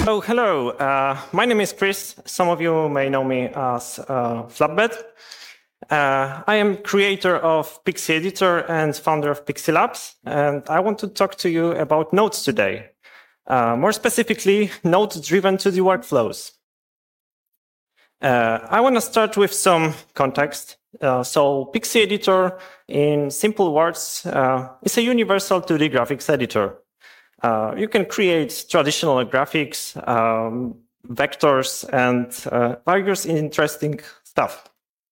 So, hello, my name is Chris. Some of you may know me as Flatbed. I am creator of Pixie Editor and founder of Pixie Labs, and I want to talk to you about nodes today. More specifically, nodes driven to the workflows. I want to start with some context. So Pixie Editor, in simple words, is a universal 2D graphics editor. You can create traditional graphics, vectors, and various interesting stuff.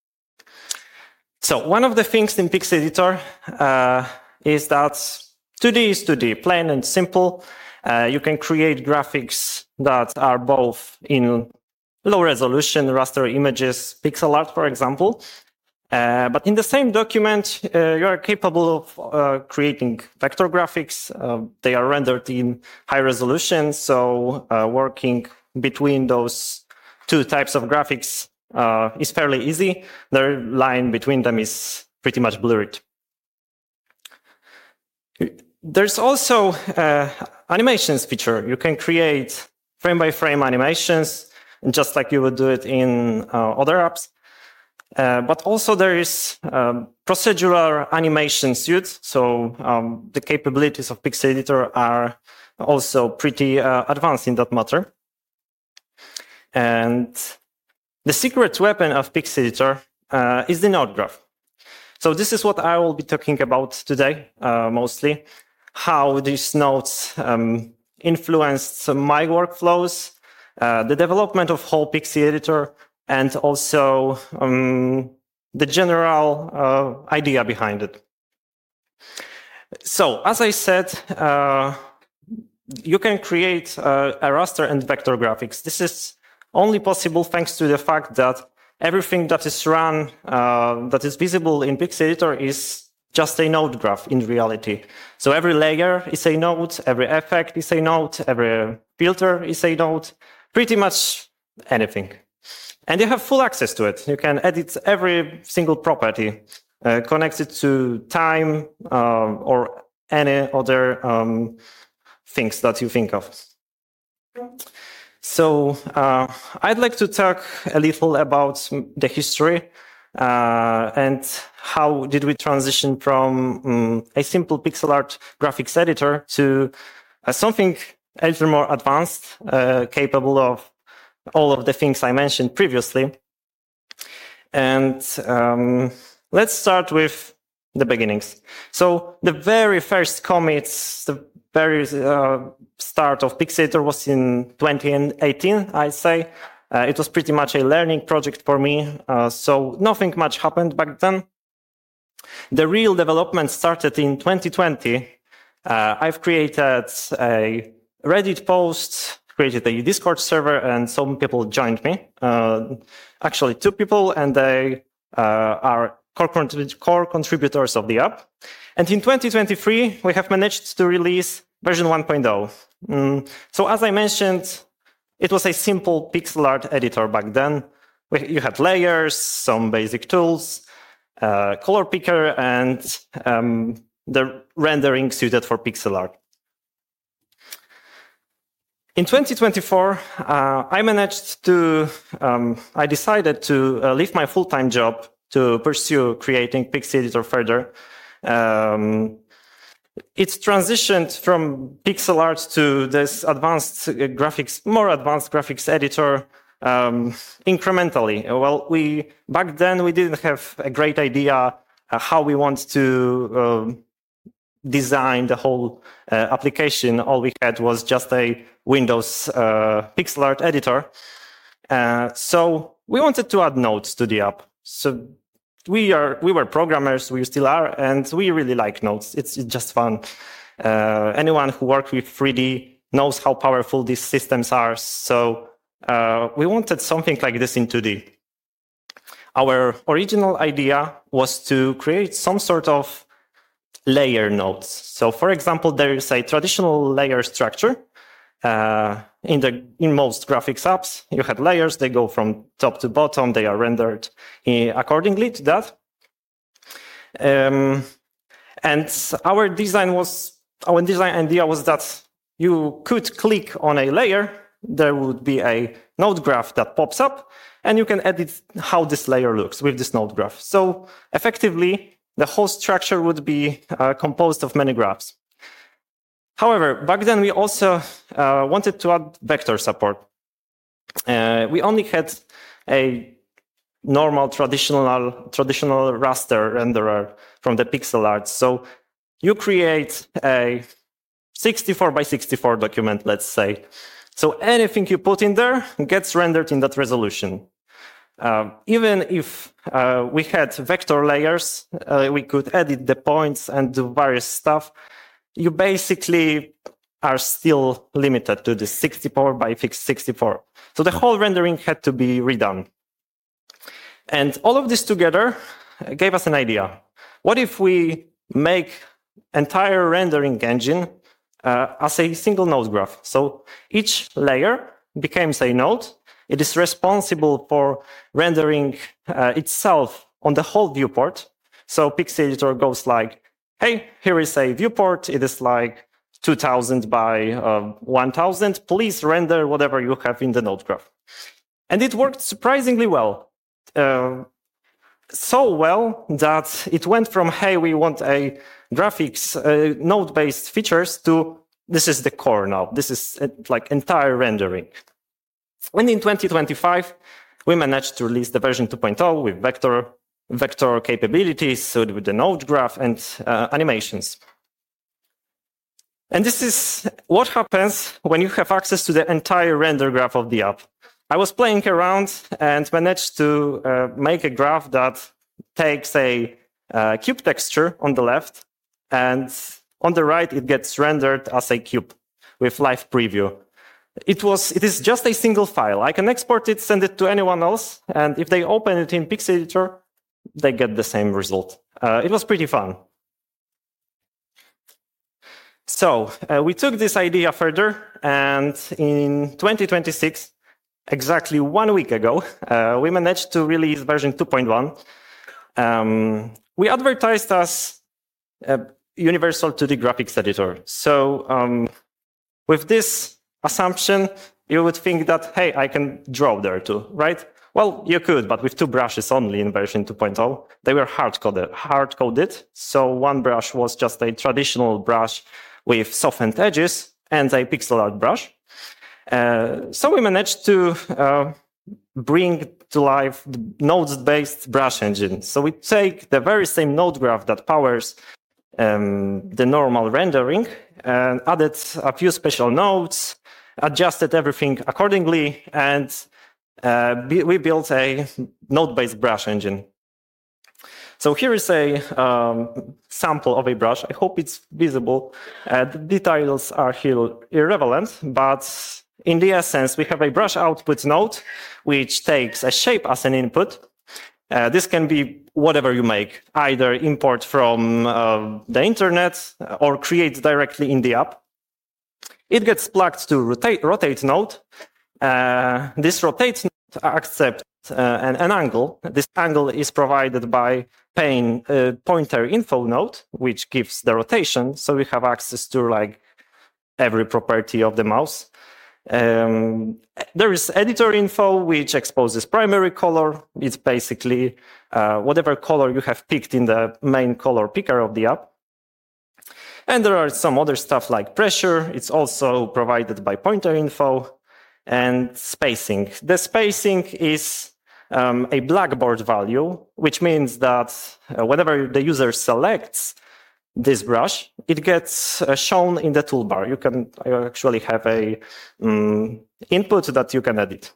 So one of the things in Pixie Editor is that 2D is 2D, plain and simple. You can create graphics that are both in low resolution, raster images, pixel art, for example. But in the same document, you are capable of creating vector graphics. They are rendered in high resolution, so working between those two types of graphics is fairly easy. The line between them is pretty much blurred. There's also animations feature. You can create frame-by-frame animations, just like you would do it in other apps. But also there is procedural animation suite. So the capabilities of Pixie Editor are also pretty advanced in that matter. And the secret weapon of Pixie Editor is the node graph. So this is what I will be talking about today, mostly. How these nodes influenced my workflows, the development of whole Pixie Editor, and also the general idea behind it. So, as I said, you can create a raster and vector graphics. This is only possible thanks to the fact that everything that is run, that is visible in Pixie Editor is just a node graph in reality. So every layer is a node, every effect is a node, every filter is a node, pretty much anything. And you have full access to it. You can edit every single property, connect it to time or any other things that you think of. So I'd like to talk a little about the history and how did we transition from a simple pixel art graphics editor to something a little more advanced, capable of all of the things I mentioned previously. And let's start with the beginnings. So the very first commits, the very start of Pixie Editor was in 2018, I'd say. It was pretty much a learning project for me, so nothing much happened back then. The real development started in 2020. I've created a Reddit post, created a Discord server, and some people joined me. Actually, 2 people, and they are core contributors of the app. And in 2023, we have managed to release version 1.0. So as I mentioned, it was a simple pixel art editor back then. You had layers, some basic tools, color picker, and the rendering suited for pixel art. In 2024, I decided to leave my full-time job to pursue creating Pixie Editor further. It transitioned from pixel art to this more advanced graphics editor incrementally. Well, back then we didn't have a great idea how we want to design the whole application. All we had was just a Windows pixel art editor. So we wanted to add nodes to the app. So we were programmers, we still are, and we really like nodes. It's just fun. Anyone who worked with 3D knows how powerful these systems are. So we wanted something like this in 2D. Our original idea was to create some sort of layer nodes. So for example, there is a traditional layer structure. In most graphics apps, you had layers, they go from top to bottom, they are rendered accordingly to that. And our design idea was that you could click on a layer there would be a node graph that pops up, and you can edit how this layer looks with this node graph. So effectively, the whole structure would be composed of many graphs. However, back then we also wanted to add vector support. We only had a normal traditional raster renderer from the pixel art. So you create a 64 by 64 document, let's say. So anything you put in there gets rendered in that resolution. Even if we had vector layers, we could edit the points and do various stuff. You basically are still limited to the 64 by 64. So the whole rendering had to be redone. And all of this together gave us an idea. What if we make entire rendering engine as a single node graph? So each layer becomes a node. It is responsible for rendering itself on the whole viewport. So Pixelator goes like, hey, here is a viewport. It is like 2000 by 1000. Please render whatever you have in the node graph. And it worked surprisingly well. So well that it went from, hey, we want a graphics node-based features to this is the core now. This is like entire rendering. And in 2025, we managed to release the version 2.0 with vector capabilities, so with the node graph and animations. And this is what happens when you have access to the entire render graph of the app. I was playing around and managed to make a graph that takes a cube texture on the left, and on the right, it gets rendered as a cube with live preview. It is just a single file. I can export it, send it to anyone else, and if they open it in Pixelator, they get the same result. It was pretty fun. So we took this idea further, and in 2026, exactly 1 week ago, we managed to release version 2.1. We advertised as Universal 2D Graphics Editor. So with this assumption, you would think that, hey, I can draw there too, right? Well, you could, but with 2 brushes only in version 2.0. They were hard-coded. So one brush was just a traditional brush with softened edges and a pixel art brush. So we managed to bring to life the nodes-based brush engine. So we take the very same node graph that powers the normal rendering and added a few special nodes, adjusted everything accordingly, and we built a node-based brush engine. So here is a sample of a brush. I hope it's visible. The details are here irrelevant, but in the essence, we have a brush output node, which takes a shape as an input. This can be whatever you make, either import from the internet or create directly in the app. It gets plugged to rotate node. This rotate node accepts an angle. This angle is provided by pointer info node, which gives the rotation. So we have access to like every property of the mouse. There is editor info, which exposes primary color. It's basically whatever color you have picked in the main color picker of the app. And there are some other stuff like pressure. It's also provided by pointer info and spacing. The spacing is a blackboard value, which means that whenever the user selects this brush, it gets shown in the toolbar. You can actually have a input that you can edit.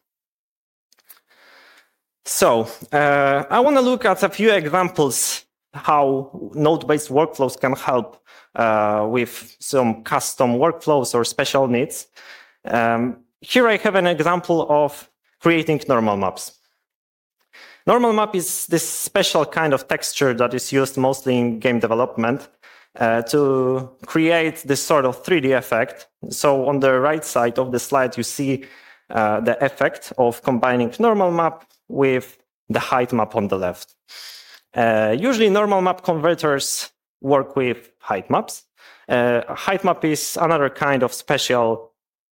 So I want to look at a few examples how node-based workflows can help with some custom workflows or special needs. Here I have an example of creating normal maps. Normal map is this special kind of texture that is used mostly in game development to create this sort of 3D effect. So on the right side of the slide, you see the effect of combining normal map with the height map on the left. Usually normal map converters work with height maps. Height map is another kind of special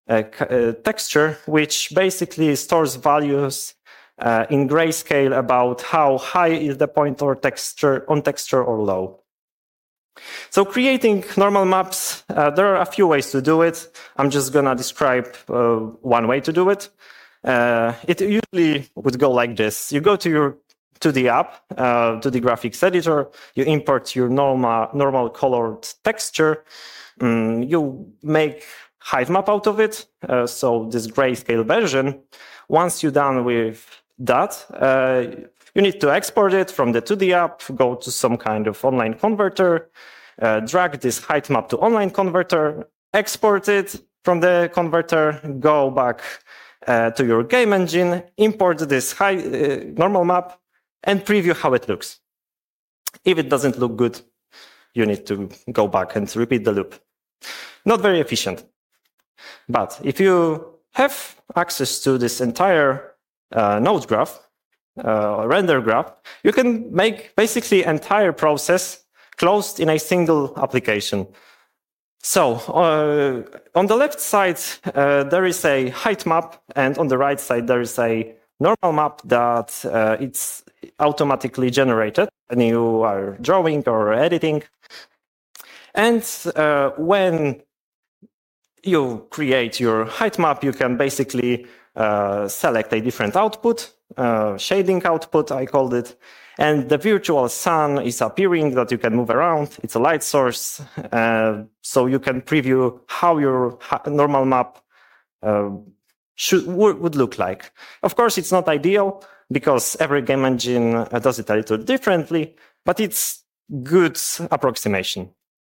texture, which basically stores values in grayscale about how high is the point or texture or low. So creating normal maps, there are a few ways to do it. I'm just gonna describe one way to do it. It usually would go like this. You go to the app, to the graphics editor, you import your normal colored texture, you make height map out of it, so this grayscale version. Once you're done with that, you need to export it from the 2D app, go to some kind of online converter, drag this height map to online converter, export it from the converter, go back to your game engine, import this normal map, and preview how it looks. If it doesn't look good, you need to go back and repeat the loop. Not very efficient. But if you have access to this entire node graph, render graph, you can make basically entire process closed in a single application. So on the left side, there is a height map, and on the right side, there is a normal map that it's automatically generated when you are drawing or editing. And when you create your height map, you can basically select a different output, shading output, I called it. And the virtual sun is appearing that you can move around. It's a light source. So you can preview how your normal map would look like. Of course, it's not ideal because every game engine does it a little differently, but it's good approximation.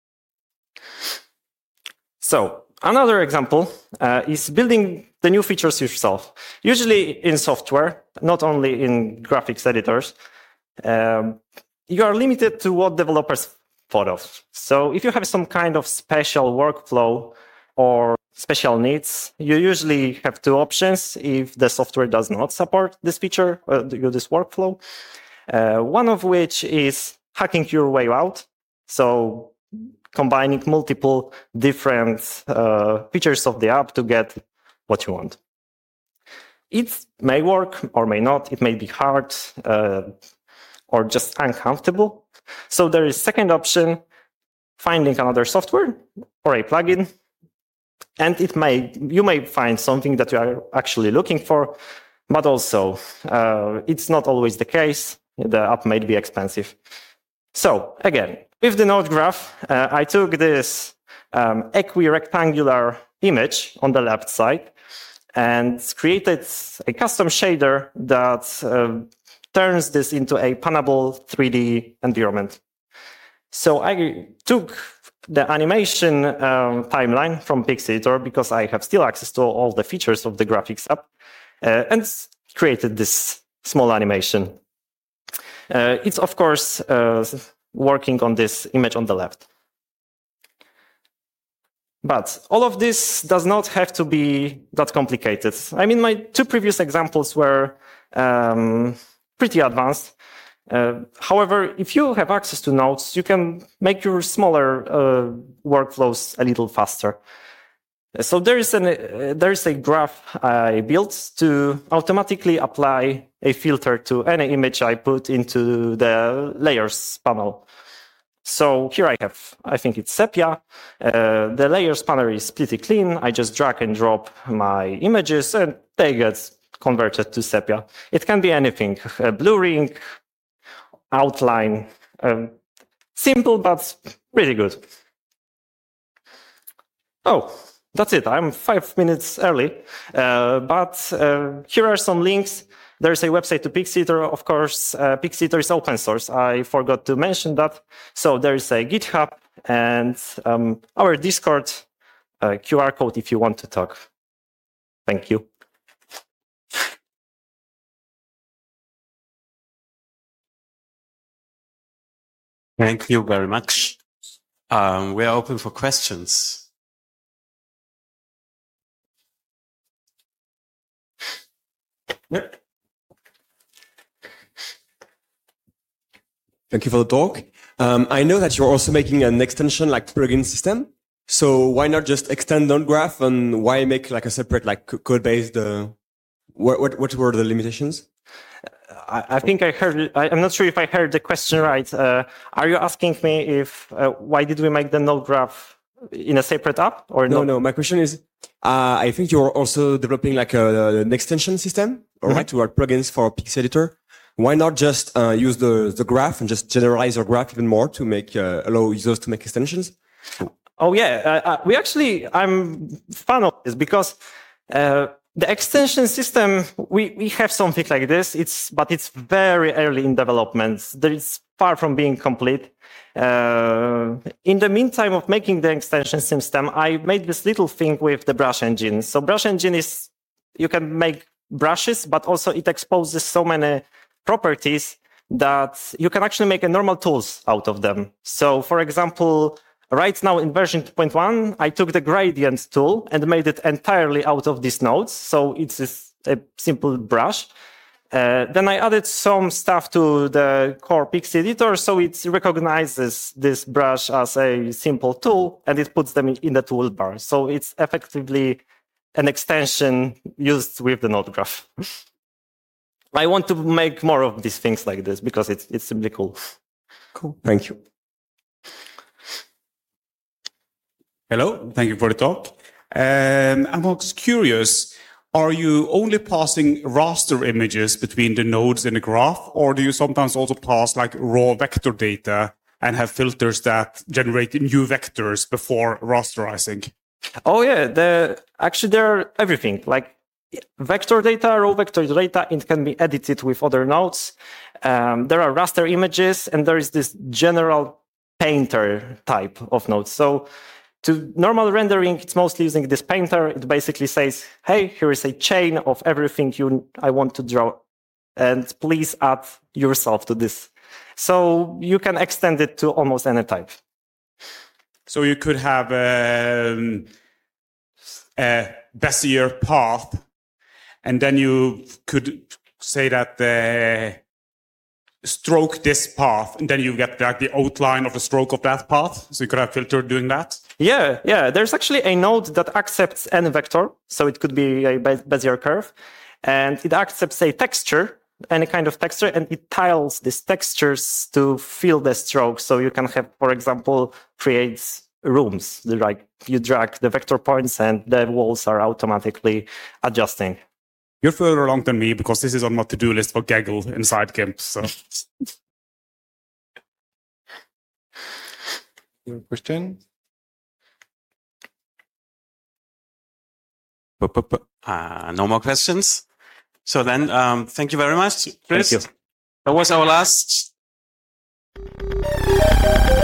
So another example is building the new features yourself. Usually in software, not only in graphics editors, you are limited to what developers thought of. So if you have some kind of special workflow or special needs, you usually have two options if the software does not support this feature or this workflow. One of which is hacking your way out. So combining multiple different features of the app to get what you want. It may work or may not. It may be hard or just uncomfortable. So there is second option, finding another software or a plugin. And you may find something that you are actually looking for, but also it's not always the case. The app might be expensive. So again, with the node graph, I took this equirectangular image on the left side and created a custom shader that turns this into a panable 3D environment. So I took the animation timeline from Pixeditor because I have still access to all the features of the graphics app and created this small animation. It's, of course, working on this image on the left. But all of this does not have to be that complicated. I mean, my two previous examples were pretty advanced. However, if you have access to nodes, you can make your smaller workflows a little faster. So there is a graph I built to automatically apply a filter to any image I put into the layers panel. So here I think it's sepia. The layers panel is pretty clean. I just drag and drop my images and they get converted to sepia. It can be anything, blurring, outline, simple, but really good. Oh, that's it. I'm 5 minutes early, but here are some links. There's a website to Pixeditor. Of course, Pixeditor is open source. I forgot to mention that. So there's a GitHub and our Discord QR code if you want to talk. Thank you. Thank you very much. We are open for questions. Yeah. Thank you for the talk. I know that you're also making an extension like plugin system. So why not just extend node graph, and why make like a separate like code base? What were the limitations? I think I heard. I'm not sure if I heard the question right. Are you asking me if why did we make the node graph in a separate app or no? No. My question is, I think you're also developing like an extension system, all right, to write plugins for Pix Editor. Why not just use the graph and just generalize your graph even more to make allow users to make extensions? Oh yeah, I'm fan of this because the extension system we have something like this. But it's very early in development. It's far from being complete. In the meantime of making the extension system, I made this little thing with the brush engine. So brush engine is you can make brushes, but also it exposes so many properties that you can actually make a normal tools out of them. So for example, right now in version 2.1, I took the gradient tool and made it entirely out of these nodes. So it's a simple brush. Then I added some stuff to the core Pix editor. So it recognizes this brush as a simple tool and it puts them in the toolbar. So it's effectively an extension used with the node graph. I want to make more of these things like this because it's simply cool. Cool. Thank you. Hello, thank you for the talk. I'm also curious, are you only passing raster images between the nodes in the graph, or do you sometimes also pass like raw vector data and have filters that generate new vectors before rasterizing? Oh yeah, they're everything. Like vector data, raw vector data, it can be edited with other nodes. There are raster images, and there is this general painter type of nodes. So to normal rendering, it's mostly using this painter. It basically says, hey, here is a chain of everything I want to draw, and please add yourself to this. So you can extend it to almost any type. So you could have a Bezier path, and then you could say that stroke this path, and then you get like the outline of the stroke of that path. So you could have filter doing that. Yeah. There's actually a node that accepts any vector. So it could be a Bezier curve, and it accepts a texture, any kind of texture, and it tiles these textures to fill the stroke. So you can have, for example, create rooms. Like you drag the vector points and the walls are automatically adjusting. You're further along than me because this is on my to-do list for Gaggle inside GIMP. So. Your question? No more questions. So then, thank you very much, Chris. Thank you. That was our last.